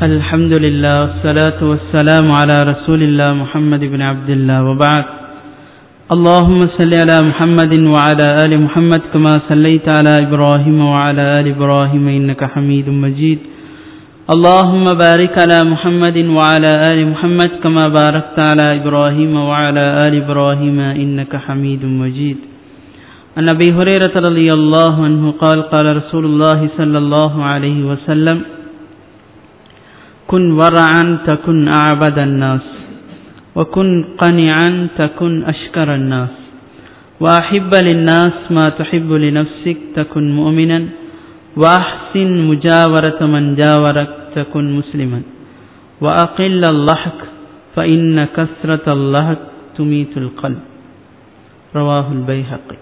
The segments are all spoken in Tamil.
Alhamdulillah, wassalatu wassalamu ala rasulillah Muhammad ibn Abdullah wa ba'd. Allahumma salli ala Muhammadin wa ala ali Muhammad kama sallaita ala Ibrahim wa ala ali Ibrahim innaka Hamidum Majid. Allahumma barik ala Muhammadin wa ala ali Muhammad kama barakta ala Ibrahim wa ala ali Ibrahim innaka Hamidum Majid. An Abi Hurairah radhiyallahu anhu qala Rasulullah sallallahu alayhi wa sallam kun wara'an takun a'badan nas wa kun qani'an takun ashkaran nas wa ahibba lin-nas ma tuhibbu li nafsik takun mu'minan wa ahsin mujawarata man jawarak takun musliman wa aqilla al-lahk fa inna kasrata al-lahk tumitul qalb. Rawahu al-Baihaqi.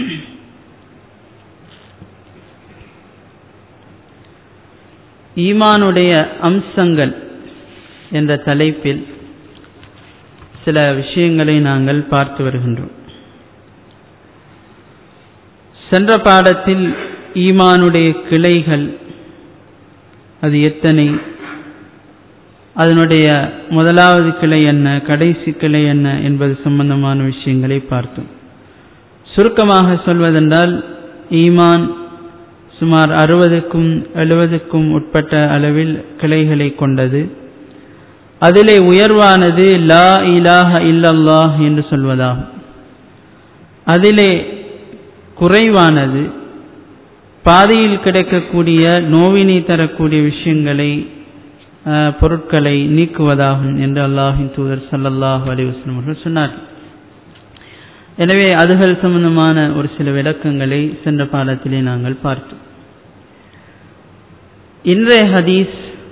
ஈமானுடைய அம்சங்கள் என்ற தலைப்பில் சில விஷயங்களை நாங்கள் பார்த்து வருகின்றோம். சென்ற பாடத்தில் ஈமானுடைய கிளைகள் அது எத்தனை, அதனுடைய முதலாவது கிளை என்ன, கடைசி கிளை என்ன என்பது சம்பந்தமான விஷயங்களை பார்த்தோம். சுருக்கமாக சொல்வதென்றால் ஈமான் சுமார் 60க்கும் 70க்கும் உட்பட்ட அளவில் கிளைகளை கொண்டது. அதிலே உயர்வானது லா இலாஹ இல்லல்லாஹ் என்று சொல்வதாகும். அதிலே குறைவானது பாதையில் கிடைக்கக்கூடிய நோவினை தரக்கூடிய விஷயங்களை பொருட்களை நீக்குவதாகும் என்று அல்லாஹ்வின் தூதர் ஸல்லல்லாஹு அலைஹி வஸல்லம் அவர்கள் சொன்னார்கள். எனவே அதுகள் சம்பந்தமான ஒரு சில விளக்கங்களை சென்ற பாடத்திலே நாங்கள் பார்த்தோம். இன்றைய ஹதீஸ்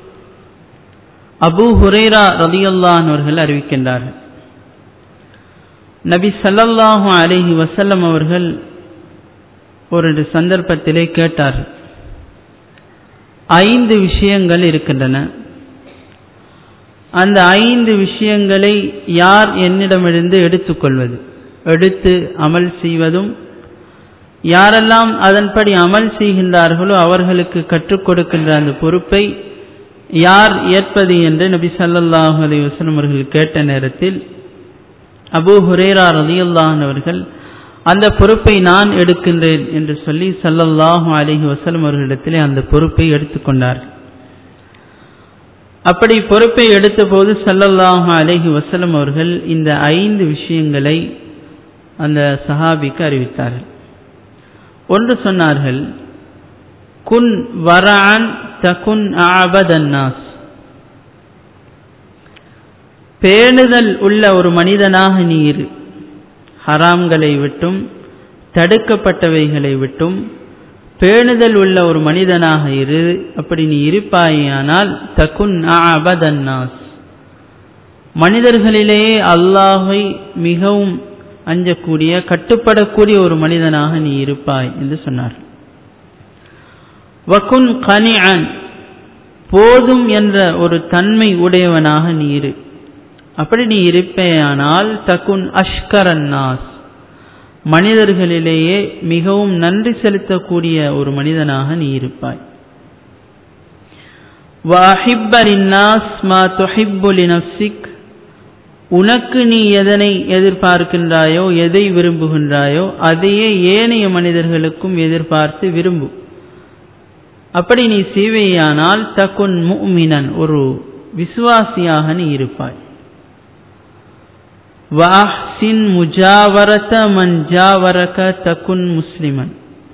அபூ ஹுரைரா ரலியல்லாஹு அன்ஹு அவர்கள் அறிவிக்கின்றார்கள். நபி ஸல்லல்லாஹு அலைஹி வஸல்லம் அவர்கள் ஒரு சந்தர்ப்பத்திலே கேட்டார்கள், 5 விஷயங்கள் இருக்கின்றன, அந்த 5 விஷயங்களை யார் என்னிடமிருந்து எடுத்துக்கொள்வது, எடுத்து அமல் செய்வதும், யாரெல்லாம் அதன்படி அமல் செய்கின்றார்களோ அவர்களுக்கு கற்றுக் கொடுக்கின்ற அந்த பொறுப்பை யார் ஏற்பது என்று நபி ஸல்லல்லாஹு அலைஹி வஸல்லம் அவர்கள் கேட்ட நேரத்தில் அபூ ஹுரைரா ரலியல்லாஹு அன்ஹு அவர்கள் அந்த பொறுப்பை நான் எடுக்கின்றேன் என்று சொல்லி ஸல்லல்லாஹு அலைஹி வஸல்லம் அவர்களிடத்திலே அந்த பொறுப்பை எடுத்துக்கொண்டார்கள். அப்படி பொறுப்பை எடுத்த போது ஸல்லல்லாஹு அலைஹி வஸல்லம் அவர்கள் இந்த 5 விஷயங்களை அந்த சஹாபிக்கு அறிவித்தார்கள். ஒன்று சொன்னார்கள், குன் வரஅன் தகுன் அஅபதன் நாஸ், பேணுதல் உள்ள ஒரு மனிதனாக நீ இரு, ஹராம்களை விட்டும் தடுக்கப்பட்டவைகளை விட்டும் பேணுதல் உள்ள ஒரு மனிதனாக இரு. அப்படி நீ இருப்பாயானால் தகுன் அஅபதன் நாஸ், மனிதர்களிலேயே அல்லாஹை மிகவும் அஞ்சக்கூடிய கட்டுப்படக்கூடிய ஒரு மனிதனாக நீ இருப்பாய் என்று சொன்னார். வகுன் கனிஅன், போதும் என்ற ஒரு தன்மை உடையவனாக நீ இரு. அப்படி நீ இருப்பேயானால் தகுன் அஷ்கரன் நாஸ், மனிதர்களிலேயே மிகவும் நன்றி செலுத்தக்கூடிய ஒரு மனிதனாக நீ இருப்பாய். வஅஹிப்ப லின்னாஸ் மா துஹிப்பு லினஃப்ஸிக், உனக்கு நீ எதனை எதிர்பார்க்கின்றாயோ, எதை விரும்புகின்றாயோ அதையே ஏனைய மனிதர்களுக்கும் எதிர்பார்த்து விரும்பு. அப்படி நீ செய்வேயானால் தகுன் முஃமினன், ஒரு விசுவாசியாக நீ இருப்பாய். வஅஹ்சின் முஜாவரத மன் ஜாவரக தகுன் முஸ்லிமன்,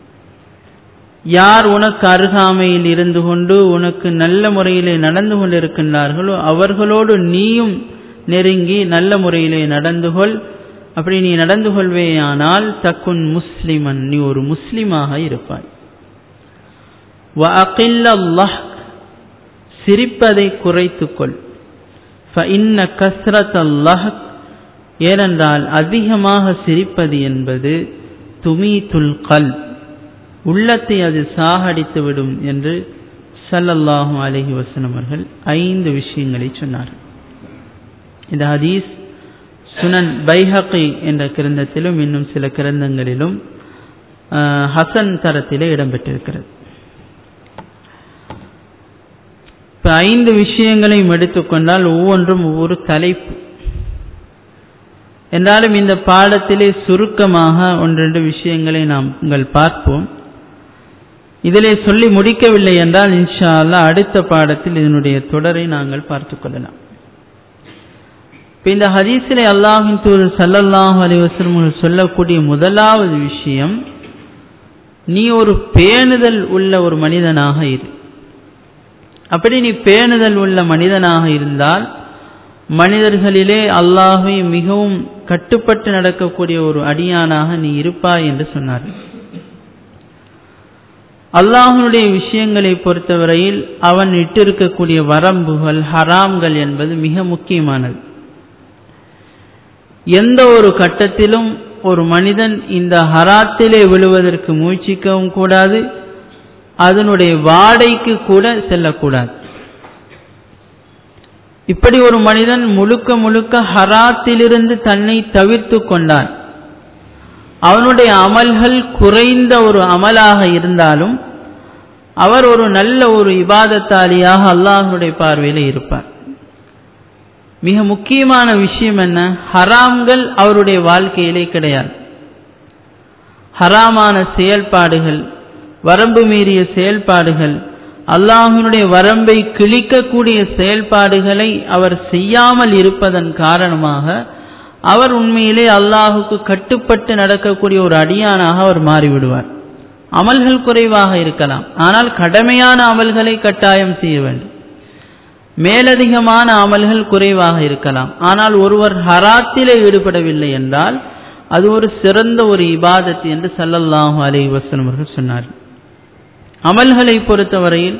யார் உனக்கு அருகாமையில் இருந்து கொண்டு உனக்கு நல்ல முறையிலே நடந்து கொண்டிருக்கின்றார்களோ அவர்களோடு நீயும் நெருங்கி நல்ல முறையிலே நடந்து கொள். அப்படி நீ நடந்து கொள்வேயானால் தகுன் முஸ்லிமன், நீ ஒரு முஸ்லிமாக இருப்பாய். வஅகில்ல ல்லஹ், சிரிப்பதை குறைத்துக்கொள். ஃபஇன்ன கஸ்ரத்தல் லஹ், ஏனென்றால் அதிகமாக சிரிப்பது என்பது துமீத்துல் கல்ப், உள்ளத்தை அது சாகடித்துவிடும் என்று ஸல்லல்லாஹு அலைஹி வஸல்லம் அவர்கள் 5 விஷயங்களை சொன்னார்கள். இந்த ஹதீஸ் சுனன் பைஹகி என்ற கிரந்தத்திலும் இன்னும் சில கிரந்தங்களிலும் ஹசன் தரத்திலே இடம்பெற்றிருக்கிறது. இப்போ 5 விஷயங்களையும் எடுத்துக்கொண்டால் ஒவ்வொன்றும் ஒவ்வொரு தலைப்பு. என்றாலும் இந்த பாடத்திலே சுருக்கமாக 1-2 விஷயங்களை நாங்கள் பார்ப்போம். இதிலே சொல்லி முடிக்கவில்லை என்றால் இன்ஷா அல்லாஹ் அடுத்த பாடத்தில் இதனுடைய தொடரை நாங்கள் பார்த்துக் கொள்ளலாம். இப்போ இந்த ஹதீஸிலே அல்லாஹ்வின் தூதர் ஸல்லல்லாஹு அலைஹி வஸல்லம் சொல்லக்கூடிய முதலாவது விஷயம், நீ ஒரு பேணுதல் உள்ள ஒரு மனிதனாக இரு. அப்படி நீ பேணுதல் உள்ள மனிதனாக இருந்தால் மனிதர்களிலே அல்லாஹ்வை மிகவும் கட்டுப்பட்டு நடக்கக்கூடிய ஒரு அடியானாக நீ இருப்பாய் என்று சொன்னார். அல்லாஹ்வுடைய விஷயங்களை பொறுத்தவரையில் அவன் இட்டிருக்கக்கூடிய வரம்புகள், ஹராம்கள் என்பது மிக முக்கியமானது. எந்த ஒரு கட்டத்திலும் ஒரு மனிதன் இந்த ஹராத்திலே விழுவதற்கு முயற்சிக்கவும் கூடாது, அதனுடைய வாடைக்கு கூட செல்லக்கூடாது. இப்படி ஒரு மனிதன் முழுக்க முழுக்க ஹராத்திலிருந்து தன்னை தவிர்த்து கொண்டான், அவனுடைய அமல்கள் குறைந்த ஒரு அமலாக இருந்தாலும் அவர் ஒரு நல்ல ஒரு இபாதத்தாலியாக அல்லாஹ்வுடைய பார்வையில் இருப்பார். மிக முக்கியமான விஷயம் என்ன, ஹராம்கள் அவருடைய வாழ்க்கையிலே கிடையாது. ஹராமான செயல்பாடுகள், வரம்பு மீறிய செயல்பாடுகள், அல்லாஹ்வுடைய வரம்பை கிழிக்கக்கூடிய செயல்பாடுகளை அவர் செய்யாமல் இருப்பதன் காரணமாக அவர் உண்மையிலே அல்லாஹுக்கு கட்டுப்பட்டு நடக்கக்கூடிய ஒரு அடியானாக அவர் மாறிவிடுவார். அமல்கள் குறைவாக இருக்கலாம், ஆனால் கடமையான அமல்களை கட்டாயம் செய்ய வேண்டும். மேலதிகமான அமல்கள் குறைவாக இருக்கலாம், ஆனால் ஒருவர் ஹராத்திலே ஈடுபடவில்லை என்றால் அது ஒரு சிறந்த ஒரு இபாதத் என்று ஸல்லல்லாஹு அலைஹி வஸல்லம் அவர்கள் சொன்னார்கள். அமல்களை பொறுத்தவரையில்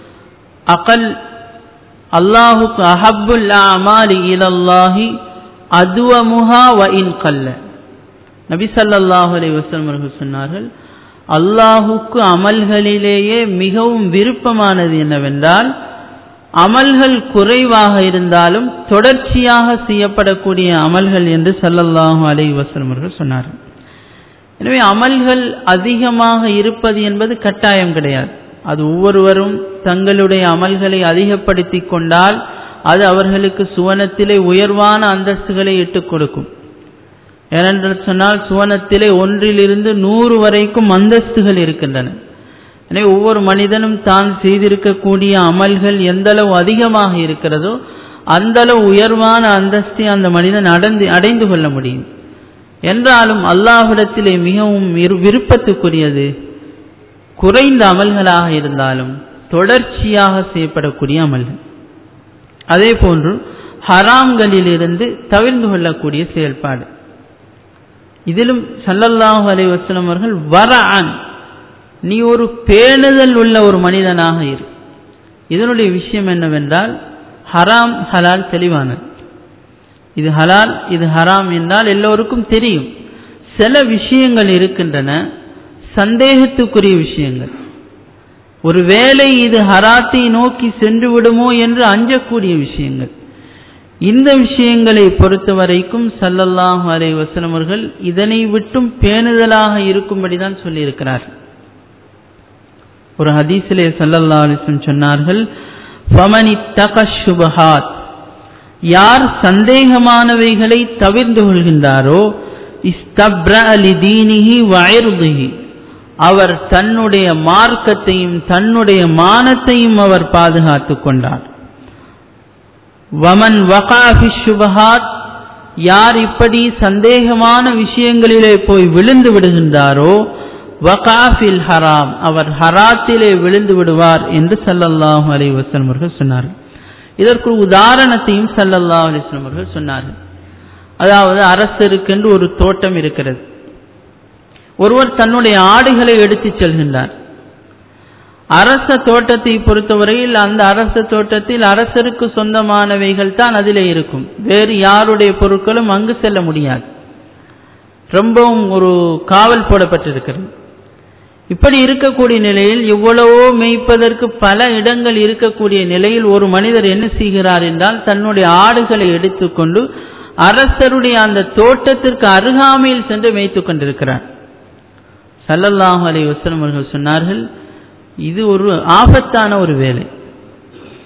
அகல் அல்லாஹுக்கு அஹப்புல் அமாலி இலல்லாஹி அதுவமுஹா வ இன் கல்ல. நபி ஸல்லல்லாஹு அலைஹி வஸல்லம் அவர்கள் சொன்னார்கள், அல்லாஹுக்கு அமல்களிலேயே மிகவும் விருப்பமானது என்னவென்றால் அமல்கள் குறைவாக இருந்தாலும் தொடர்ச்சியாக செய்யப்படக்கூடிய அமல்கள் என்று ஸல்லல்லாஹு அலைஹி வஸல்லம் அவர்கள் சொன்னார்கள். எனவே அமல்கள் அதிகமாக இருப்பது என்பது கட்டாயம் கிடையாது. அது ஒவ்வொருவரும் தங்களுடைய அமல்களை அதிகப்படுத்தி கொண்டால் அது அவர்களுக்கு சுவனத்திலே உயர்வான அந்தஸ்துகளை இட்டுக் கொடுக்கும். ஏனென்று சொன்னால் சுவனத்திலே 1 to 100 வரைக்கும் அந்தஸ்துகள் இருக்கின்றன. எனவே ஒவ்வொரு மனிதனும் தான் செய்திருக்கக்கூடிய அமல்கள் எந்த அளவு அதிகமாக இருக்கிறதோ அந்த அளவு உயர்வான அந்தஸ்தை அந்த மனிதன் அடைந்து கொள்ள முடியும். என்றாலும் அல்லாஹ்விடத்திலே மிகவும் விருப்பத்துக்குரியது குறைந்த அமல்களாக இருந்தாலும் தொடர்ச்சியாக செய்யப்படக்கூடிய அமல்கள். அதே போன்று ஹராம்களிலிருந்து தவிர்ந்து கொள்ளக்கூடிய செயல்பாடு. இதிலும் ஸல்லல்லாஹு அலைஹி வஸல்லம் அவர்கள் வரஅன், நீ ஒரு பேணுதல் உள்ள ஒரு மனிதனாக இரு. இதனுடைய விஷயம் என்னவென்றால் ஹராம் ஹலால் தெளிவானது. இது ஹலால் இது ஹராம் என்றால் எல்லோருக்கும் தெரியும். சில விஷயங்கள் இருக்கின்றன சந்தேகத்துக்குரிய விஷயங்கள். ஒருவேளை இது ஹராத்தை நோக்கி சென்று விடுமோ என்று அஞ்சக்கூடிய விஷயங்கள். இந்த விஷயங்களை பொறுத்த வரைக்கும் ஸல்லல்லாஹு அலைஹி வஸல்லம் அவர்கள் இதனை விட்டும் பேணுதலாக இருக்கும்படிதான் சொல்லியிருக்கிறார். ஒரு ஹதீஸிலே ஸல்லல்லாஹு அலைஹி வஸல்லம் சொன்னார்கள், ஃபமனித்தக ஷுபஹாத், யார் சந்தேகமானவைகளை தவிர்ந்து கொள்கின்றாரோ இஸ்தப்ரஅ லிதீனிஹி வ இர்திஹி, அவர் தன்னுடைய மார்க்கத்தையும் தன்னுடைய மானத்தையும் அவர் பாதுகாத்துக் கொண்டார். வமன் வகா ஃபி ஷுபஹாத், யார் இப்படி சந்தேகமான விஷயங்களிலே போய் விழுந்து விடுகின்றாரோ வகா ஃபில் ஹராம், அவர் ஹராத்திலே விழுந்து விடுவார் என்று ஸல்லல்லாஹு அலைஹி வஸல்லம் அவர்கள் சொன்னார்கள். இதற்கு உதாரணத்தையும் ஸல்லல்லாஹு அலைஹி வஸல்லம் அவர்கள் சொன்னார்கள். அதாவது அரசருக்கென்று ஒரு தோட்டம் இருக்கிறது. ஒருவர் தன்னுடைய ஆடுகளை எடுத்துச் செல்கின்றார். அரச தோட்டத்தை பொறுத்தவரையில் அந்த அரச தோட்டத்தில் அரசருக்கு சொந்தமானவைகள் தான் அதிலே இருக்கும். வேறு யாருடைய பொருட்களும் அங்கு செல்ல முடியாது. ரொம்பவும் ஒரு காவல் போடப்பட்டிருக்கிறது. இப்படி இருக்கக்கூடிய நிலையில் எவ்வளவோ மேய்ப்பதற்கு பல இடங்கள் இருக்கக்கூடிய நிலையில் ஒரு மனிதர் என்ன செய்கிறார் என்றால் தன்னுடைய ஆடுகளை எடுத்துக்கொண்டு அரசருடைய அந்த தோட்டத்திற்கு அருகாமையில் சென்று மேய்த்துக் கொண்டிருக்கிறார். ஸல்லல்லாஹு அலைஹி வஸல்லம் அவர்கள் சொன்னார்கள், இது ஒரு ஆபத்தான ஒரு வேலை.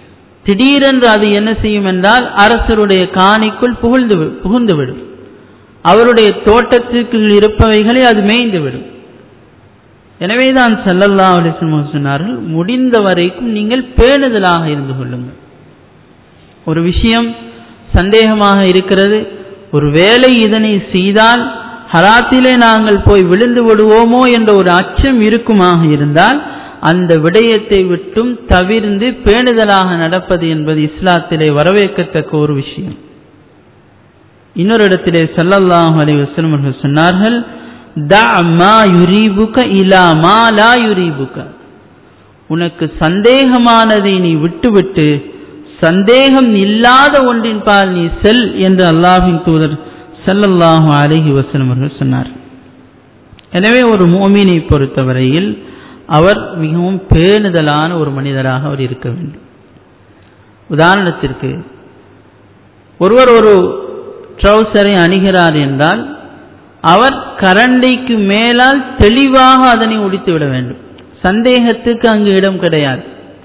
திடீரென்று அது என்ன செய்யும் என்றால் அரசருடைய காணிக்குள் புகுந்துவிடும். அவருடைய தோட்டத்திற்குள் இருப்பவைகளை அது மேய்ந்துவிடும். எனவேதான் ஸல்லல்லாஹு அலைஹி வஸல்லம் சொன்னார்கள், முடிந்த வரைக்கும் நீங்கள் பேணுதலாக இருந்து கொள்ளுங்கள். ஒரு விஷயம் சந்தேகமாக இருக்கிறது, ஒரு வேளை இதனை செய்தால் ஹராத்திலே நாங்கள் போய் விழுந்து விடுவோமோ என்ற ஒரு அச்சம் இருக்குமாக இருந்தால் அந்த விடயத்தை விட்டும் தவிர்ந்து பேணுதலாக நடப்பது என்பது இஸ்லாத்திலே வரவேற்கத்தக்க ஒரு விஷயம். இன்னொரு இடத்திலே ஸல்லல்லாஹு அலைஹி வஸல்லம் அவர்கள் சொன்னார்கள், தா மா யுரீபுக இலா மா லா யுரீபுக, உனக்கு சந்தேகமானதை நீ விட்டுவிட்டு சந்தேகம் இல்லாத ஒன்றின் பால் நீ செல் என்று அல்லாஹ்வின் தூதர் ஸல்லல்லாஹு அலைஹி வஸல்லம் அவர்கள் சொன்னார். எனவே ஒரு முஃமினை பொறுத்தவரையில் அவர் மிகவும் பேணுதலான ஒரு மனிதராக அவர் இருக்க வேண்டும். உதாரணத்திற்கு ஒருவர் ஒரு ட்ரௌசரை அணிகிறார் என்றால் அவர் கரண்டைக்கு மேலால் தெளிவாக அதனை உடித்து விட வேண்டும். சந்தேகத்துக்கு அங்கு இடம் கிடையாது.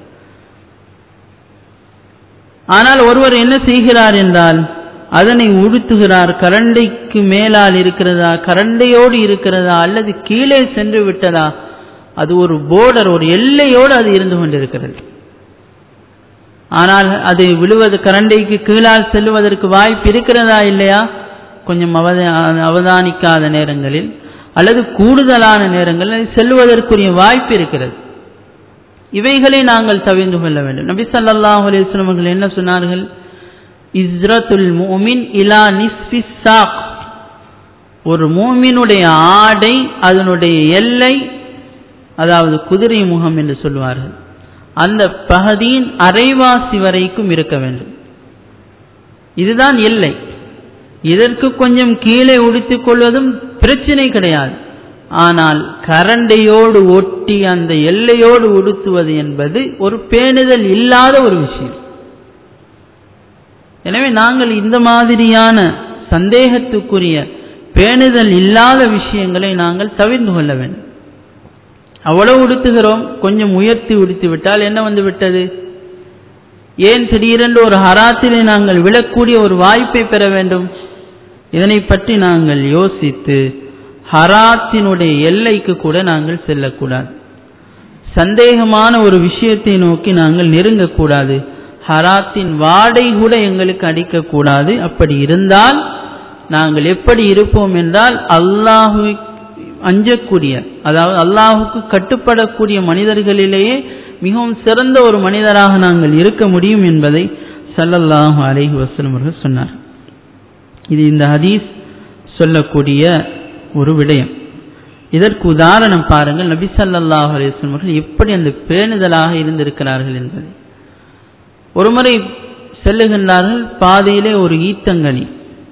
ஆனால் ஒருவர் என்ன செய்கிறார் என்றால் அதனை உடுத்துகிறார், கரண்டைக்கு மேலால் இருக்கிறதா, கரண்டையோடு இருக்கிறதா, அல்லது கீழே சென்று விட்டதா, அது ஒரு போர்டர், ஒரு எல்லையோடு அது இருந்து கொண்டிருக்கிறது. ஆனால் அது விழுவது கரண்டைக்கு கீழால் செல்வதற்கு வாய்ப்பு இருக்கிறதா இல்லையா? கொஞ்சம் அவதானிக்காத நேரங்களில் அல்லது கூடுதலான நேரங்களில் செல்வதற்குரிய வாய்ப்பு இருக்கிறது. இவைகளை நாங்கள் தவிர்த்து கொள்ள வேண்டும். நபி ஸல்லல்லாஹு அலைஹி வஸல்லம் அவர்கள் என்ன சொன்னார்கள்? இஸ்ரத்துல் முஃமின் இலா நிஸ்ஃபி ஸாக், ஒரு முஃமினுடைய ஆடை அதனுடைய எல்லை, அதாவது குதிரை முகம் என்று சொல்வார்கள், அந்த பகுதியின் அரைவாசி வரைக்கும் இருக்க வேண்டும். இதுதான் எல்லை. இதற்கு கொஞ்சம் கீழே உடுத்திக் கொள்வதும் பிரச்சனை கிடையாது. ஆனால் கரண்டையோடு ஒட்டி அந்த எல்லையோடு உடுத்துவது என்பது ஒரு பேணுதல் இல்லாத ஒரு விஷயம். எனவே நாங்கள் இந்த மாதிரியான சந்தேகத்துக்குரிய பேணுதல் இல்லாத விஷயங்களை நாங்கள் தவிர்த்து கொள்ள வேண்டும். அவ்வளவு உடுத்துகிறோம், கொஞ்சம் உயர்த்தி உடுத்தி விட்டால் என்ன வந்து விட்டது? ஏன் திடீரென்று ஒரு ஹராத்திலே நாங்கள் விழக்கூடிய ஒரு வாய்ப்பை பெற வேண்டும்? இதனை பற்றி நாங்கள் யோசித்து ஹராத்தினுடைய எல்லைக்கு கூட நாங்கள் செல்லக்கூடாது. சந்தேகமான ஒரு விஷயத்தை நோக்கி நாங்கள் நெருங்கக்கூடாது. ஹராத்தின் வாடை கூட எங்களுக்கு அடிக்கக்கூடாது. அப்படி இருந்தால் நாங்கள் எப்படி இருப்போம் என்றால் அல்லாஹ்வை அஞ்சக்கூடிய, அதாவது அல்லாஹுக்கு கட்டுப்படக்கூடிய மனிதர்களிலேயே மிகவும் சிறந்த ஒரு மனிதராக நாங்கள் இருக்க முடியும் என்பதை ஸல்லல்லாஹு அலைஹி வஸல்லம் அவர்கள் சொன்னார். இது இந்த ஹதீஸ் சொல்லக்கூடிய ஒரு விடயம். இதற்கு உதாரணம் பாருங்கள், நபி ஸல்லல்லாஹு அலைஹி வஸல்லம் அவர்கள் எப்படி அந்த பேணுதலாக இருந்திருக்கிறார்கள் என்பது. ஒருமுறை செல்லுகின்றார்கள், பாதையிலே ஒரு ஈத்தங்கனி.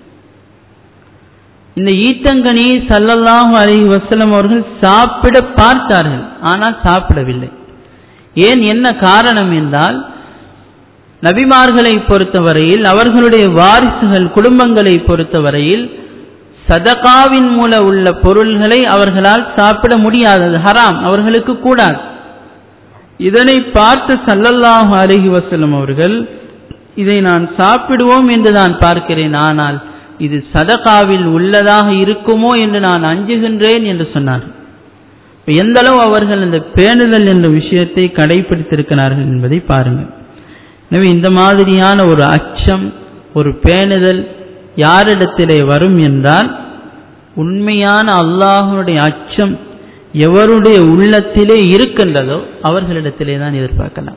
இந்த ஈத்தங்கனியை ஸல்லல்லாஹு அலைஹி வஸல்லம் அவர்கள் சாப்பிட பார்த்தார்கள், ஆனால் சாப்பிடவில்லை. ஏன், என்ன காரணம் என்றால், நபிமார்களை பொறுத்தவரையில், அவர்களுடைய வாரிசுகள் குடும்பங்களை பொறுத்தவரையில் சதகாவின் மூலம் உள்ள பொருள்களை அவர்களால் சாப்பிட முடியாதது, ஹராம், அவர்களுக்கு கூடாது. இதனை பார்த்து ஸல்லல்லாஹு அலைஹி வஸல்லம் அவர்கள், இதை நான் சாப்பிடுவோம் என்று நான் பார்க்கிறேன், ஆனால் இது சதகாவில் உள்ளதாக இருக்குமோ என்று நான் அஞ்சுகின்றேன் என்று சொன்னார். எந்த அளவு அவர்கள் அந்த பேணுதல் என்ற விஷயத்தை கடைபிடித்திருக்கிறார்கள் என்பதை பாருங்கள். எனவே இந்த மாதிரியான ஒரு அச்சம், ஒரு பேணுதல் யாரிடத்திலே வரும் என்றால், உண்மையான அல்லாஹ்வுடைய அச்சம் எவருடைய உள்ளத்திலே இருக்கின்றதோ அவர்களிடத்திலே தான் எதிர்பார்க்கலாம்.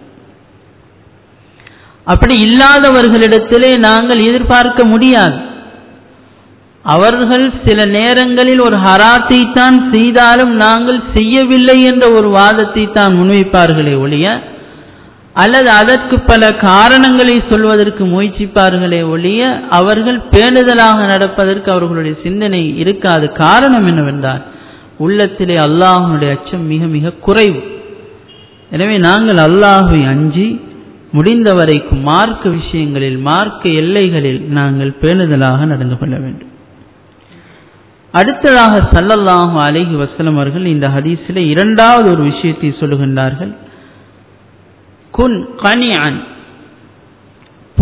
அப்படி இல்லாதவர்களிடத்திலே நாங்கள் எதிர்பார்க்க முடியாது. அவர்கள் சில நேரங்களில் ஒரு ஹராத்தை தான் செய்தாலும் நாங்கள் செய்யவில்லை என்ற ஒரு வாதத்தை தான் முன்வைப்பார்களே ஒழிய, அல்லது அதற்கு பல காரணங்களை சொல்வதற்கு முயற்சிப்பார்களே ஒழிய, அவர்கள் பேணுதலாக நடப்பதற்கு அவர்களுடைய சிந்தனை இருக்காது. காரணம் என்னவென்றால், உள்ளத்திலே அல்லாஹ்வுடைய அச்சம் மிக மிக குறைவு. எனவே நாங்கள் அல்லாஹ்வை அஞ்சி முடிந்த வரைக்கும் மார்க்க விஷயங்களில், மார்க்க எல்லைகளில் நாங்கள் பேணுதலாக நடந்து கொள்ள வேண்டும். அடுத்ததாக ஸல்லல்லாஹு அலைஹி வஸல்லம் அவர்கள் இந்த ஹதீஸிலே இரண்டாவது ஒரு விஷயத்தை சொல்லுகின்றார்கள். குன் கனிஅன்,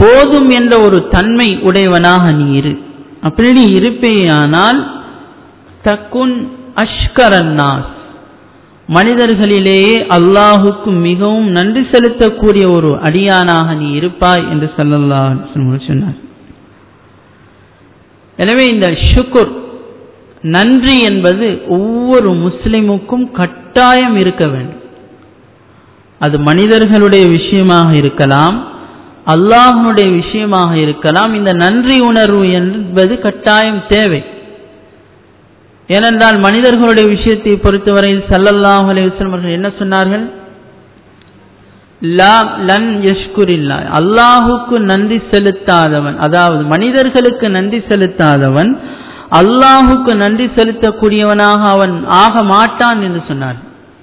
போதும் என்ற ஒரு தன்மை உடையவனாக நீ இரு. அப்படி நீ இருப்பேயானால் தக்குன் அஷ்கரன்னாஸ், மனிதர்களிலேயே அல்லாஹுக்கு மிகவும் நன்றி செலுத்தக்கூடிய ஒரு அடியானாக நீ இருப்பாய் என்று ஸல்லல்லாஹு அலைஹி வஸல்லம் சொன்னார். எனவே இந்த ஷுக்ர், நன்றி என்பது ஒவ்வொரு முஸ்லிமுக்கும் கட்டாயம் இருக்க வேண்டும். அது மனிதர்களுடைய விஷயமாக இருக்கலாம், அல்லாஹ்வுடைய விஷயமாக இருக்கலாம். இந்த நன்றி உணர்வு என்பது கட்டாயம் தேவை. ஏனென்றால் மனிதர்களுடைய விஷயத்தை பொறுத்தவரையில் ஸல்லல்லாஹு அலைஹி வஸல்லம் அவர்கள் என்ன சொன்னார்கள்? லன் யஷ்குரில்லா, அல்லாஹுக்கு நன்றி செலுத்தாதவன், அதாவது மனிதர்களுக்கு நன்றி செலுத்தாதவன் அல்லாஹுக்கு நன்றி செலுத்தக்கூடியவனாக அவன் ஆக மாட்டான் என்று சொன்னார்.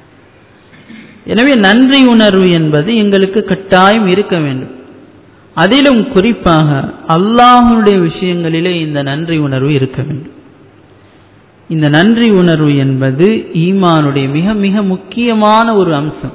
எனவே நன்றி உணர்வு என்பது எங்களுக்கு கட்டாயம் இருக்க வேண்டும். அதிலும் குறிப்பாக அல்லாஹ்வுடைய விஷயங்களிலே இந்த நன்றி உணர்வு இருக்க வேண்டும். இந்த நன்றி உணர்வு என்பது ஈமானுடைய மிக மிக முக்கியமான ஒரு அம்சம்.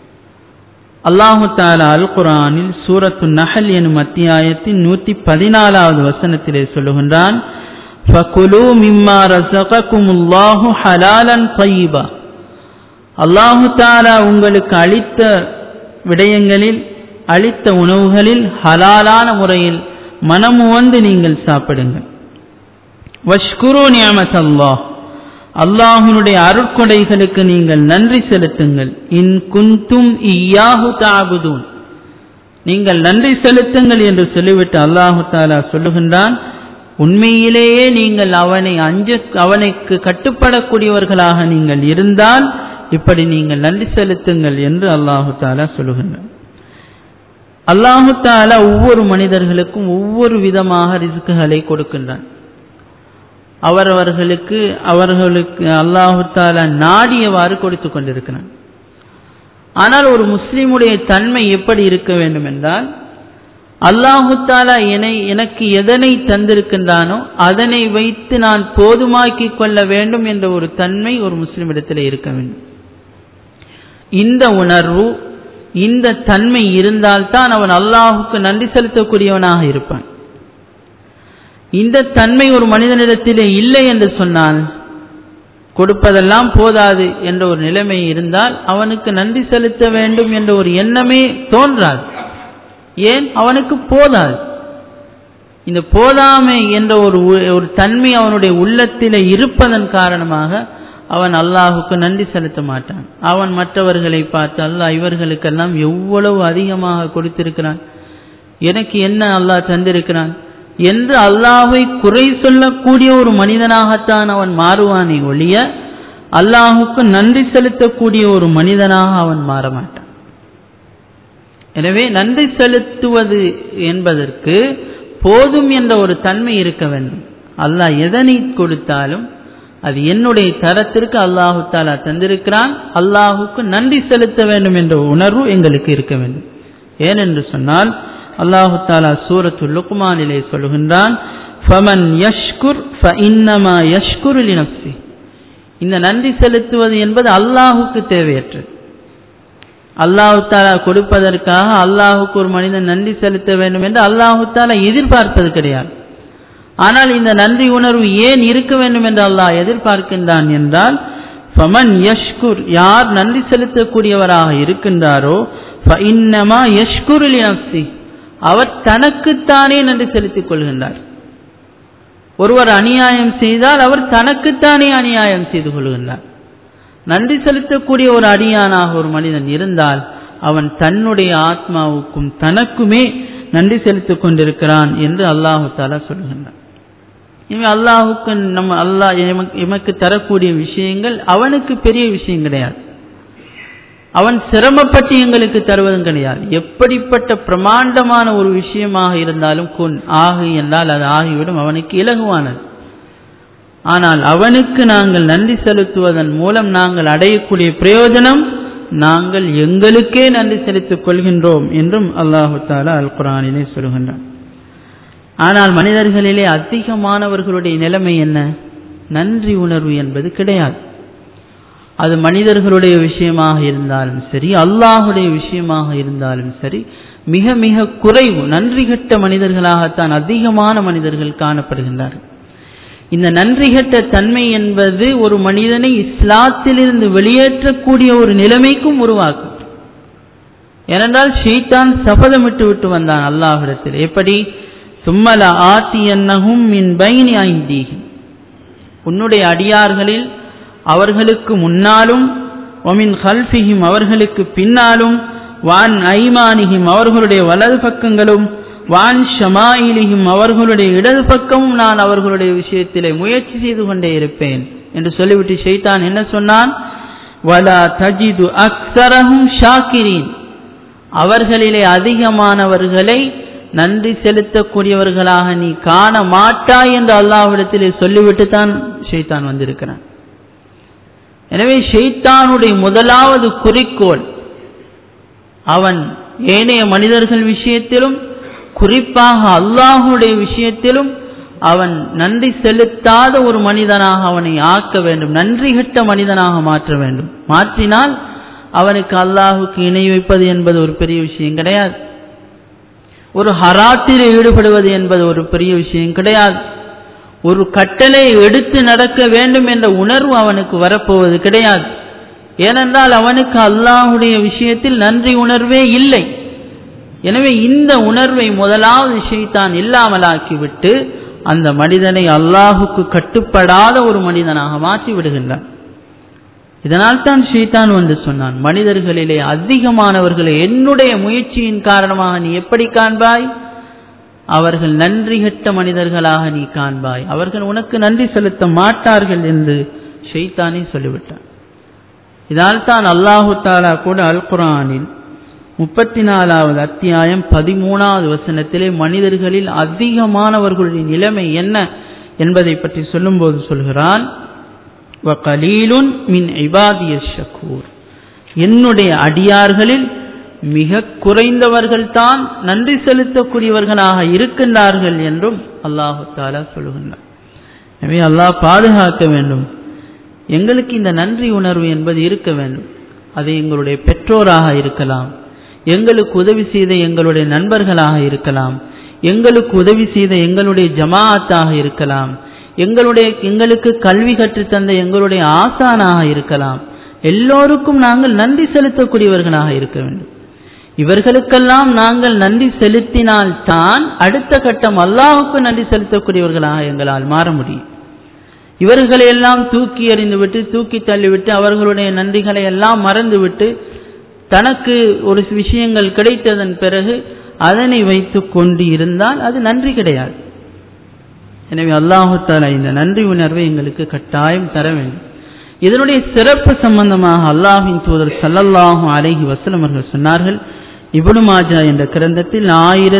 அல்லாஹு தஆலா அல் குர்ஆனில் சூரத்து நஹல் எனும் அத்தியாயத்தின் 114வது வசனத்திலே சொல்லுகின்றான், ஃபகுலூ மிம்மா ரஸககுமுல்லாஹு ஹலாலன் தய்யிபா, அல்லாஹு தஆலா உங்களுக்கு அளித்த விடயங்களில், அளித்த உணவுகளில் ஹலாலான முறையில் மனமுவந்து நீங்கள் சாப்பிடுங்கள். வஷ்குரு நிஅமத்தல்லாஹ், அல்லாஹ்வுடைய அருட்கொடைகளுக்கு நீங்கள் நன்றி செலுத்துங்கள். இன் குன்தும் இய்யாஹு தஅபுதூன், நீங்கள் நன்றி செலுத்துங்கள் என்று சொல்லிவிட்டு அல்லாஹு தஆலா சொல்லுகின்றான், உண்மையிலேயே நீங்கள் அவனுக்கு கட்டுப்படக்கூடியவர்களாக நீங்கள் இருந்தால் இப்படி நீங்கள் நன்றி செலுத்துங்கள் என்று அல்லாஹு தஆலா சொல்லுகின்றான். அல்லாஹு தஆலா ஒவ்வொரு மனிதர்களுக்கும் ஒவ்வொரு விதமாக ரிஸ்குகளை கொடுக்கின்றான். அவர்களுக்கு அல்லாஹு தஆலா நாடியவாறு கொடுத்து கொண்டிருக்கிறான். ஆனால் ஒரு முஸ்லிமுடைய தன்மை எப்படி இருக்க வேண்டும் என்றால், அல்லாஹு தஆலா எனக்கு எதனை தந்திருக்கின்றானோ அதனை வைத்து நான் போதுமாக்கிக் கொள்ள வேண்டும் என்ற ஒரு தன்மை ஒரு முஸ்லிமிடத்தில் இருக்க வேண்டும். இந்த உணர்வு, இந்த தன்மை இருந்தால்தான் அவன் அல்லாஹுக்கு நன்றி செலுத்தக்கூடியவனாக இருப்பான். இந்த தன்மை ஒரு மனிதனிடத்திலே இல்லை என்று சொன்னால், கொடுப்பதெல்லாம் போதாது என்ற ஒரு நிலைமை இருந்தால் அவனுக்கு நன்றி செலுத்த வேண்டும் என்ற ஒரு எண்ணமே தோன்றாது. ஏன்? அவனுக்கு போதாது. இந்த போதாமை என்ற ஒரு தன்மை அவனுடைய உள்ளத்திலே இருப்பதன் காரணமாக அவன் அல்லாஹுக்கு நன்றி செலுத்த மாட்டான். அவன் மற்றவர்களை பார்த்து, அல்லாஹ் இவர்களுக்கெல்லாம் எவ்வளவு அதிகமாக கொடுத்திருக்கிறான், எனக்கு என்ன அல்லாஹ் தந்திருக்கிறான் என்று அல்லாஹ்வை குறை சொல்லக்கூடிய ஒரு மனிதனாகத்தான் அவன் மாறுவானே ஒழிய அல்லாஹுக்கு நன்றி செலுத்தக்கூடிய ஒரு மனிதனாக அவன் மாறமாட்டான். எனவே நன்றி செலுத்துவது என்பதற்கு போதும் என்ற ஒரு தன்மை இருக்க வேண்டும். அல்லாஹ் எதனை கொடுத்தாலும் அது என்னுடைய தரத்திற்கு அல்லாஹு தஆலா தந்திருக்கிறான், அல்லாஹுக்கு நன்றி செலுத்த வேண்டும் என்ற உணர்வு எங்களுக்கு இருக்க வேண்டும். ஏனென்று சொன்னால் அல்லாஹு தஆலா சூரத்துல் லுக்மானிலே சொல்கின்றான், ஃபமன் யஷ்குர் ஃபஇன்னமா யஷ்குரு லினஃப்ஸி, இந்த நன்றி செலுத்துவது என்பது அல்லாஹுக்கு தேவையற்றது. அல்லாஹு தஆலா கொடுப்பதற்காக அல்லாஹுக்கு ஒரு மனிதன் நன்றி செலுத்த வேண்டும் என்று அல்லாஹு தஆலா எதிர்பார்ப்பது கிடையாது. ஆனால் இந்த நன்றி உணர்வு ஏன் இருக்க வேண்டும் என்று அல்லாஹ் எதிர்பார்க்கின்றான் என்றால், ஃபமன் யஷ்குர், யார் நன்றி செலுத்தக்கூடியவராக இருக்கின்றாரோ, ஃபஇன்னமா யஷ்குரு லினஃப்ஸி, அவர் தனக்குத்தானே நன்றி செலுத்திக் கொள்கின்றார். ஒருவர் அநியாயம் செய்தால் அவர் தனக்குத்தானே அநியாயம் செய்து கொள்கின்றார். நன்றி செலுத்தக்கூடிய ஒரு அடியானாக ஒரு மனிதன் இருந்தால் அவன் தன்னுடைய ஆத்மாவுக்கும் தனக்குமே நன்றி செலுத்திக் கொண்டிருக்கிறான் என்று அல்லாஹு தஆலா சொல்கின்றான். எனவே அல்லாஹுக்கு அல்லாஹ் எமக்கு தரக்கூடிய விஷயங்கள் அவனுக்கு பெரிய விஷயம் கிடையாது. அவன் சிரமப்பட்டு எங்களுக்கு தருவதும் கிடையாது. எப்படிப்பட்ட பிரமாண்டமான ஒரு விஷயமாக இருந்தாலும் ஆகு என்றால் அது ஆகிவிடும், அவனுக்கு இலகுவானது. ஆனால் அவனுக்கு நாங்கள் நன்றி செலுத்துவதன் மூலம் நாங்கள் அடையக்கூடிய பிரயோஜனம், நாங்கள் எங்களுக்கே நன்றி செலுத்திக் கொள்கின்றோம் என்றும் அல்லாஹு தஆலா அல் குர்ஆனிலே சொல்கின்றான். ஆனால் மனிதர்களிலே அதிகமானவர்களுடைய நிலைமை என்ன? நன்றி உணர்வு என்பது கிடையாது. அது மனிதர்களுடைய விஷயமாக இருந்தாலும் சரி, அல்லாஹுடைய விஷயமாக இருந்தாலும் சரி, மிக மிக குறைவு. நன்றி கெட்ட மனிதர்களாகத்தான் அதிகமான மனிதர்கள் காணப்படுகின்றார்கள். இந்த நன்றி கெட்ட தன்மை என்பது ஒரு மனிதனை இஸ்லாத்திலிருந்து வெளியேற்றக்கூடிய ஒரு நிலைமைக்கும் உருவாக்கும். ஏனென்றால் ஷைத்தான் சபதமிட்டு விட்டு வந்தான் அல்லாஹ்விடத்தில். எப்படி? சும்மல ஆத்தியன்னஹும் மின் பைனி ஐதீஹிம், உன்னுடைய அடியார்களில் அவர்களுக்கு முன்னாலும், வமின் கல்ஃபிஹிம் அவர்களுக்கு பின்னாலும், வான் ஐமானிஹிம் அவர்களுடைய வலது பக்கங்களும், வான் ஷமாயிலிஹிம் அவர்களுடைய இடது பக்கமும் நான் அவர்களுடைய விஷயத்திலே முயற்சி செய்து கொண்டே இருப்பேன் என்று சொல்லிவிட்டு ஷைத்தான் என்ன சொன்னான்? வலா தஜிது அக்ஸரஹும் ஷாக்கிரீன், அவர்களிலே அதிகமானவர்களை நன்றி செலுத்தக்கூடியவர்களாக நீ காண மாட்டாய் என்று அல்லாஹ்விடத்திலே சொல்லிவிட்டு தான் ஷைத்தான் வந்திருக்கிறான். எனவே ஷைத்தானுடைய முதலாவது குறிக்கோள், அவன் ஏனைய மனிதர்கள் விஷயத்திலும் குறிப்பாக அல்லாஹுடைய விஷயத்திலும் அவன் நன்றி செலுத்தாத ஒரு மனிதனாக அவனை ஆக்க வேண்டும், நன்றி கெட்ட மனிதனாக மாற்ற வேண்டும். மாற்றினால் அவனுக்கு அல்லாஹுக்கு இணை வைப்பது என்பது ஒரு பெரிய விஷயம் கிடையாது. ஒரு ஹராத்தில் ஈடுபடுவது என்பது ஒரு பெரிய விஷயம் கிடையாது. ஒரு கட்டளை எடுத்து நடக்க வேண்டும் என்ற உணர்வு அவனுக்கு வரப்போவது கிடையாது. ஏனென்றால் அவனுக்கு அல்லாஹுடைய விஷயத்தில் நன்றி உணர்வே இல்லை. எனவே இந்த உணர்வை முதலாவது ஷைத்தான் இல்லாமலாக்கிவிட்டு அந்த மனிதனை அல்லாஹுக்கு கட்டுப்படாத ஒரு மனிதனாக மாற்றி விடுகின்றான். இதனால் தான் ஷைத்தான் வந்து சொன்னான், மனிதர்களிலே அதிகமானவர்களை என்னுடைய முயற்சியின் காரணமாக நீ எப்படி காண்பாய்? அவர்கள் நன்றி கெட்ட மனிதர்களாக நீ காண்பாய், அவர்கள் உனக்கு நன்றி செலுத்த மாட்டார்கள் என்று ஷைத்தானே சொல்லிவிட்டான். இதனால் தான் அல்லாஹு தஆலா கூட அல் குர்ஆனில் 34வது அத்தியாயம் 13வது வசனத்திலே மனிதர்களில் அதிகமானவர்களுடைய நிலைமை என்ன என்பதை பற்றி சொல்லும்போது சொல்கிறான், வகலீலுன் மின் இபாதியஷ் ஷக்கூர், என்னுடைய அடியார்களில் மிக குறைந்தவர்கள் தான் நன்றி செலுத்தக்கூடியவர்களாக இருக்கின்றார்கள் என்றும் அல்லாஹு தஆலா சொல்லுகின்றார். எனவே அல்லாஹ் பாதுகாக்க வேண்டும். எங்களுக்கு இந்த நன்றி உணர்வு என்பது இருக்க வேண்டும். அது எங்களுடைய பெற்றோராக இருக்கலாம், எங்களுக்கு உதவி செய்த எங்களுடைய நண்பர்களாக இருக்கலாம், எங்களுக்கு உதவி செய்த எங்களுடைய ஜமாஅத்தாக இருக்கலாம், எங்களுக்கு கல்வி கற்றுத்தந்த எங்களுடைய ஆசானாக இருக்கலாம். எல்லோருக்கும் நாங்கள் நன்றி செலுத்தக்கூடியவர்களாக இருக்க வேண்டும். இவர்களுக்கெல்லாம் நாங்கள் நன்றி செலுத்தினால் தான் அடுத்த கட்டம் அல்லாஹுக்கு நன்றி செலுத்தக்கூடியவர்களாக எங்களால் மாற முடியும். இவர்களை எல்லாம் தூக்கி எறிந்துவிட்டு தூக்கி தள்ளிவிட்டு அவர்களுடைய நன்றிகளை எல்லாம் மறந்துவிட்டு தனக்கு ஒரு விஷயங்கள் கிடைத்ததன் பிறகு அதனை வைத்து கொண்டு இருந்தால் அது நன்றி கிடையாது. எனவே அல்லாஹு தஆலா இந்த நன்றி உணர்வை எங்களுக்கு கட்டாயம் தர வேண்டும். இதனுடைய சிறப்பு சம்பந்தமாக அல்லாஹ்வின் தூதர் ஸல்லல்லாஹு அலைஹி வஸல்லம் அவர்கள் சொன்னார்கள், இப்னு மாஜா என்ற கிரந்தத்தில்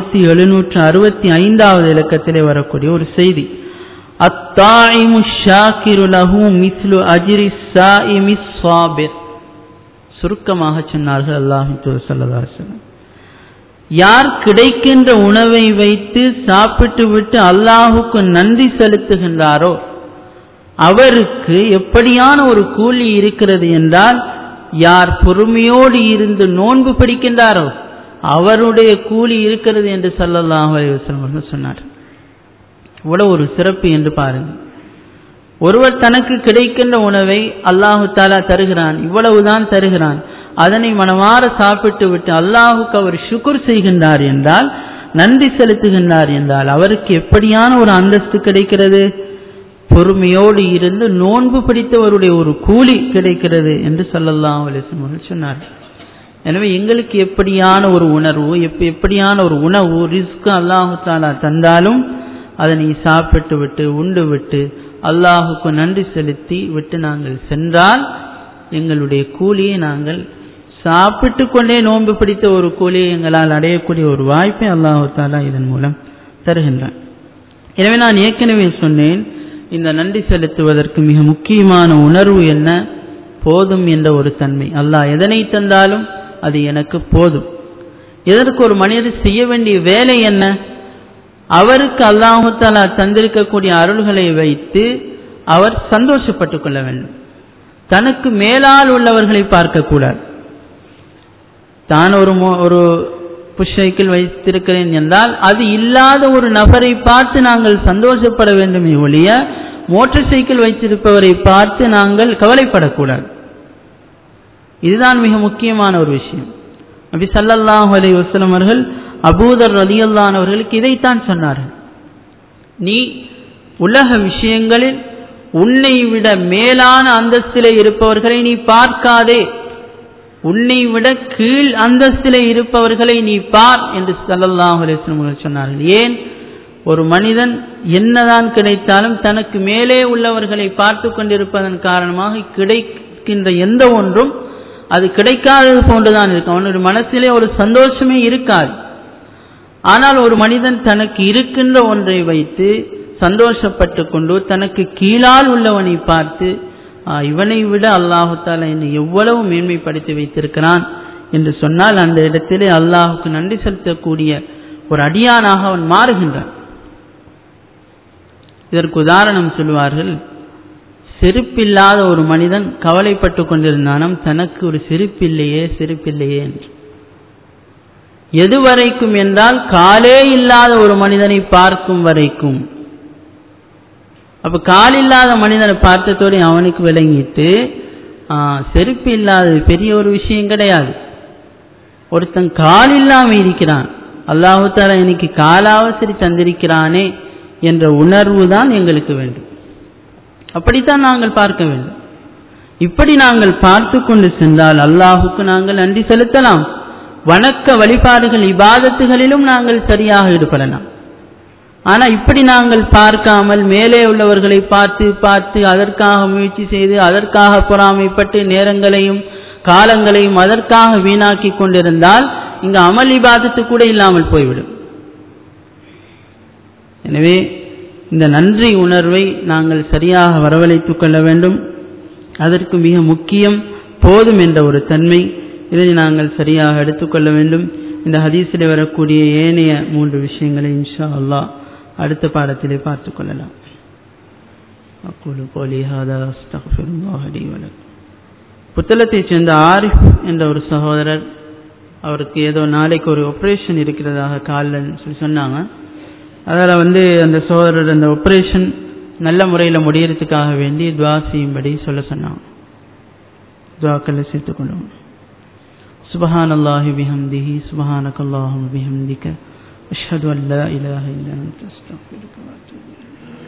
1765வது இலக்கத்திலே வரக்கூடிய ஒரு செய்தி, அத்தாயிமு ஷாக்கிரு லஹு மிஸ்லு அஜ்ரி ஸாயிமி ஸாபிர், சுருக்கமாக சொன்னார்கள் அல்லாஹ்வின் தூதர் ஸல்லல்லாஹு அலைஹி வஸல்லம், யார் கிடைக்கின்ற உணவை வைத்து சாப்பிட்டு விட்டு அல்லாஹுக்கு நன்றி செலுத்துகின்றாரோ அவருக்கு எப்படியான ஒரு கூலி இருக்கிறது என்றால், யார் பொறுமையோடு இருந்து நோன்பு பிடிக்கின்றாரோ அவருடைய கூலி இருக்கிறது என்று ஸல்லல்லாஹு அலைஹி வஸல்லம் அவர்கள் சொன்னார். இவ்வளவு ஒரு சிறப்பு என்று பாருங்கள். ஒருவர் தனக்கு கிடைக்கின்ற உணவை அல்லாஹு தஆலா தருகிறான், இவ்வளவுதான் தருகிறான், அதனை மனமாற சாப்பிட்டு விட்டு அல்லாஹுக்கு அவர் ஷுக்ர் செய்கின்றார் என்றால், நன்றி செலுத்துகின்றார் என்றால் அவருக்கு எப்படியான ஒரு அந்தஸ்து கிடைக்கிறது? பொறுமையோடு இருந்து நோன்பு பிடித்தவருடைய ஒரு கூலி கிடைக்கிறது என்று ஸல்லல்லாஹு அலைஹி வஸல்லம் சொன்னார். எனவே எங்களுக்கு எப்படியான ஒரு உணர்வு, எப்படியான ஒரு உணவு ரிஸ்க் அல்லாஹு தஆலா தந்தாலும் அதனை சாப்பிட்டு விட்டு உண்டு விட்டு அல்லாஹுக்கு நன்றி செலுத்தி விட்டு நாங்கள் சென்றால் எங்களுடைய கூலியை நாங்கள் சாப்பிட்டு கொண்டே நோன்பு பிடித்த ஒரு கூலியை எங்களால் அடையக்கூடிய ஒரு வாய்ப்பை அல்லாஹு தஆலா இதன் மூலம் தருகின்றான். எனவே நான் ஏற்கனவே சொன்னேன், இந்த நன்றி செலுத்துவதற்கு மிக முக்கியமான உணர்வு என்ன? போதும் என்ற ஒரு தன்மை. அல்லாஹ் எதனை தந்தாலும் அது எனக்கு போதும். இதற்கு ஒரு மனிதர் செய்ய வேண்டிய வேலை என்ன? அவருக்கு அல்லாஹு தஆலா தந்திருக்கக்கூடிய அருள்களை வைத்து அவர் சந்தோஷப்பட்டுக் கொள்ள வேண்டும். தனக்கு மேலால் உள்ளவர்களை பார்க்கக்கூடாது. தான் ஒரு புஷ் சைக்கிள் வைத்திருக்கிறேன் என்றால் அது இல்லாத ஒரு நபரை பார்த்து நாங்கள் சந்தோஷப்பட வேண்டுமே ஒழிய மோட்டார் சைக்கிள் வைத்திருப்பவரை பார்த்து நாங்கள் கவலைப்படக்கூடாது. இதுதான் மிக முக்கியமான ஒரு விஷயம். நபி ஸல்லல்லாஹு அலைஹி வஸல்லம் அவர்கள் அபூதர் ரலியல்லாஹு அன்ஹு அவர்களுக்கு இதைத்தான் சொன்னார்கள். நீ உலக விஷயங்களில் உன்னை விட மேலான அந்தஸ்திலே இருப்பவர்களை நீ பார்க்காதே, உன்னை விட கீழ் அந்தஸ்திலே இருப்பவர்களை நீ பார் என்று ஸல்லல்லாஹு அலைஹி வஸல்லம் அவர்கள் சொன்னார்கள். ஏன்? ஒரு மனிதன் என்னதான் கிடைத்தாலும் தனக்கு மேலே உள்ளவர்களை பார்த்து கொண்டிருப்பதன் காரணமாக கிடைக்கின்ற எந்த ஒன்றும் அது கிடைக்காதது போன்றுதான் இருக்கும். அவனுடைய மனசிலே ஒரு சந்தோஷமே இருக்காது. ஆனால் ஒரு மனிதன் தனக்கு இருக்கின்ற ஒன்றை வைத்து சந்தோஷப்பட்டு கொண்டு தனக்கு கீழால் உள்ளவனை பார்த்து இவனை விட அல்லாஹு தஆலா என்னை எவ்வளவு மேன்மைப்படுத்தி வைத்திருக்கிறான் என்று சொன்னால் அந்த இடத்திலே அல்லாஹுக்கு நன்றி செலுத்தக்கூடிய ஒரு அடியானாக அவன் மாறுகின்றான். இதற்கு உதாரணம் சொல்வார்கள், செருப்பில்லாத ஒரு மனிதன் கவலைப்பட்டு கொண்டிருந்தானம் தனக்கு ஒரு செருப்பில்லையே என்று. எதுவரைக்கும் என்றால் காலே இல்லாத ஒரு மனிதனை பார்க்கும் வரைக்கும். அப்ப கால் இல்லாத மனிதனை பார்த்ததோடு அவனுக்கு விளங்கிட்டு செருப்பு இல்லாதது பெரிய ஒரு விஷயம் கிடையாது. ஒருத்தன் கால் இல்லாம இருக்கிறான், அல்லாஹு தஆலா எனக்கு காலாவசரி தந்திருக்கிறானே என்ற உணர்வு தான் எங்களுக்கு வேண்டும். அப்படித்தான் நாங்கள் பார்க்க வேண்டும். இப்படி நாங்கள் பார்த்து கொண்டு சென்றால் அல்லாஹுக்கு நாங்கள் நன்றி செலுத்தலாம். வணக்க வழிபாடுகள் இபாதத்துகளிலும் நாங்கள் சரியாக ஈடுபடலாம். ஆனால் இப்படி நாங்கள் பார்க்காமல் மேலே உள்ளவர்களை பார்த்து அதற்காக முயற்சி செய்து அதற்காக பொறாமைப்பட்டு நேரங்களையும் காலங்களையும் அதற்காக வீணாக்கி கொண்டிருந்தால் இங்கு அமல் இபாதத்து கூட இல்லாமல் போய்விடும். எனவே இந்த நன்றி உணர்வை நாங்கள் சரியாக வரவழைத்துக் கொள்ள வேண்டும். அதற்கு மிக முக்கியம் போதும் என்ற ஒரு தன்மை, இதை நாங்கள் சரியாக எடுத்துக்கொள்ள வேண்டும். இந்த ஹதீஸில் வரக்கூடிய ஏனைய 3 விஷயங்களை இன்ஷா அல்லாஹ் அடுத்த பாடத்திலே பார்த்துக் கொள்ளலாம். அக்கூலு கௌலி ஹாதா அஸ்தக்ஃபிருல்லாஹ் லி வ லக்கும். புத்தளத்தைச் சேர்ந்த ஆரிஃப் என்ற ஒரு சகோதரர், அவருக்கு ஏதோ நாளைக்கு ஒரு ஆபரேஷன் இருக்கிறதாக காலில் சொன்னாங்க. அதில் அந்த சகோதரர் அந்த ஆபரேஷன் நல்ல முறையில் முடியறதுக்காக வேண்டி துவா செய்யும்படி சொல்ல சொன்னாங்க. துவாக்களை சேர்த்துக் கொள்ளும். சுப்ஹானல்லாஹி பிஹம்திஹி சுப்ஹானக்கல்லாஹும்ம பிஹம்திக அஷ்ஹது அன் லா இலாஹா இல்லா அன்த அஸ்தக்ஃபிருக வ அத்தூபு இலைக்.